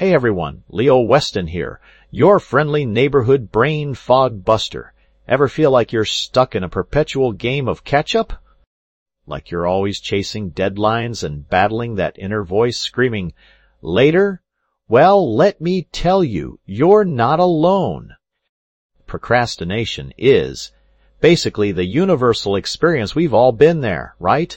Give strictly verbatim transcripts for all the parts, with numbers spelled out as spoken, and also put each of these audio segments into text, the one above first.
Hey everyone, Leo Weston here, your friendly neighborhood brain fog buster. Ever feel like you're stuck in a perpetual game of catch-up? Like you're always chasing deadlines and battling that inner voice screaming, later? Well, let me tell you, you're not alone. Procrastination is basically the universal experience. We've all been there, right?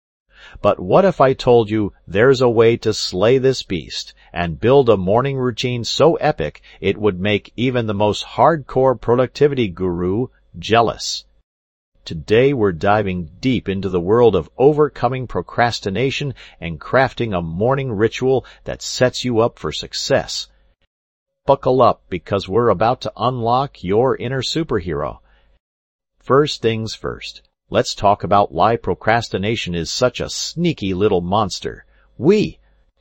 But what if I told you there's a way to slay this beast and build a morning routine so epic it would make even the most hardcore productivity guru jealous? Today we're diving deep into the world of overcoming procrastination and crafting a morning ritual that sets you up for success. Buckle up because we're about to unlock your inner superhero. First things first. Let's talk about why procrastination is such a sneaky little monster. We.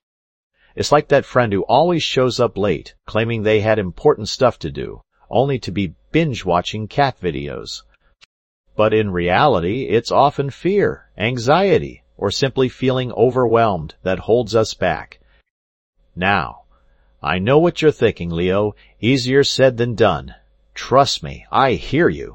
It's like that friend who always shows up late, claiming they had important stuff to do, only to be binge-watching cat videos. But in reality, it's often fear, anxiety, or simply feeling overwhelmed that holds us back. Now, I know what you're thinking, Leo. Easier said than done. Trust me, I hear you.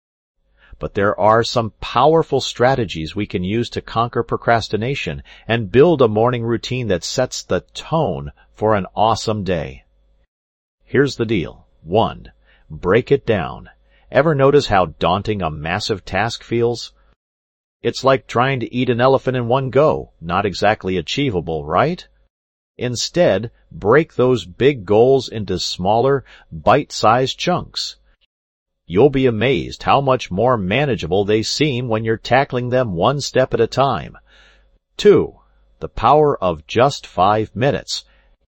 But there are some powerful strategies we can use to conquer procrastination and build a morning routine that sets the tone for an awesome day. Here's the deal. One, break it down. Ever notice how daunting a massive task feels? It's like trying to eat an elephant in one go. Not exactly achievable, right? Instead, break those big goals into smaller, bite-sized chunks. You'll be amazed how much more manageable they seem when you're tackling them one step at a time. Two, the power of just five minutes.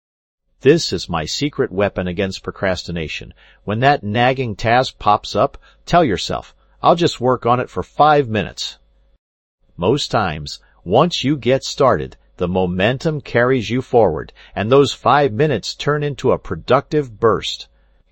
This is my secret weapon against procrastination. When that nagging task pops up, tell yourself, I'll just work on it for five minutes. Most times, once you get started, the momentum carries you forward, and those five minutes turn into a productive burst.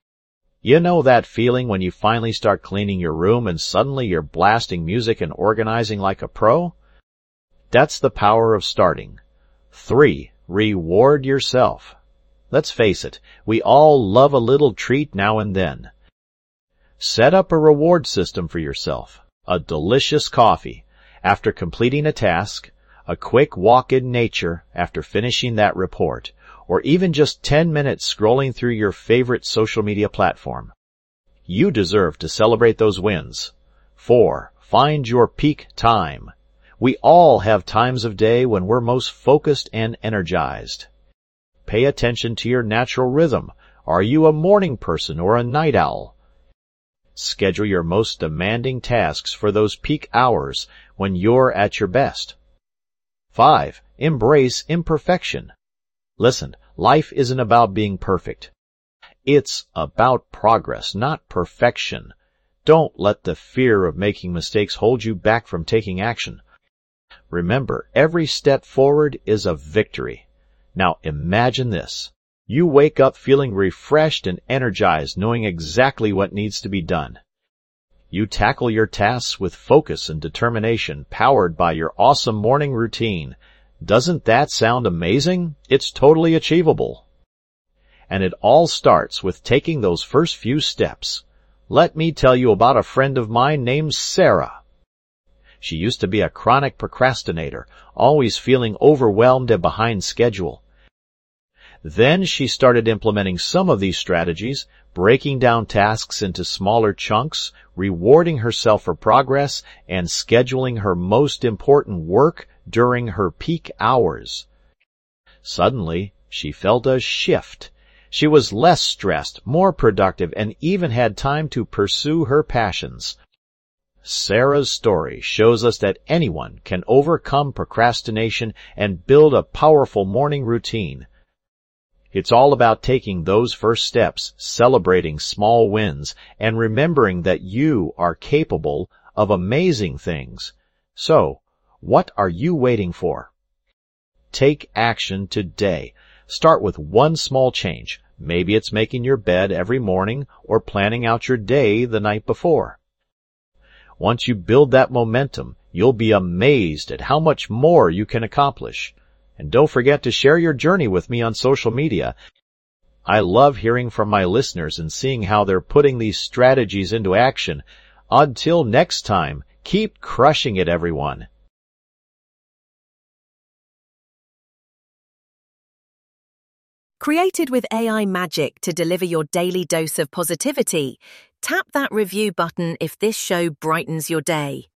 You know that feeling when you finally start cleaning your room and suddenly you're blasting music and organizing like a pro? That's the power of starting. Three, reward yourself. Let's face it, we all love a little treat now and then. Set up a reward system for yourself. A delicious coffee after completing a task, a quick walk in nature after finishing that report, or even just ten minutes scrolling through your favorite social media platform. You deserve to celebrate those wins. Four, find your peak time. We all have times of day when we're most focused and energized. Pay attention to your natural rhythm. Are you a morning person or a night owl? Schedule your most demanding tasks for those peak hours when you're at your best. Five, embrace imperfection. Listen, life isn't about being perfect. It's about progress, not perfection. Don't let the fear of making mistakes hold you back from taking action. Remember, every step forward is a victory. Now imagine this. You wake up feeling refreshed and energized, knowing exactly what needs to be done. You tackle your tasks with focus and determination, powered by your awesome morning routine. Doesn't that sound amazing? It's totally achievable. And it all starts with taking those first few steps. Let me tell you about a friend of mine named Sarah. She used to be a chronic procrastinator, always feeling overwhelmed and behind schedule. Then she started implementing some of these strategies, breaking down tasks into smaller chunks, rewarding herself for progress, and scheduling her most important work during her peak hours. Suddenly, she felt a shift. She was less stressed, more productive, and even had time to pursue her passions. Sarah's story shows us that anyone can overcome procrastination and build a powerful morning routine. It's all about taking those first steps, celebrating small wins, and remembering that you are capable of amazing things. So, what are you waiting for? Take action today. Start with one small change. Maybe it's making your bed every morning or planning out your day the night before. Once you build that momentum, you'll be amazed at how much more you can accomplish. And don't forget to share your journey with me on social media. I love hearing from my listeners and seeing how they're putting these strategies into action. Until next time, keep crushing it, everyone. Created with A I magic to deliver your daily dose of positivity, tap that review button if this show brightens your day.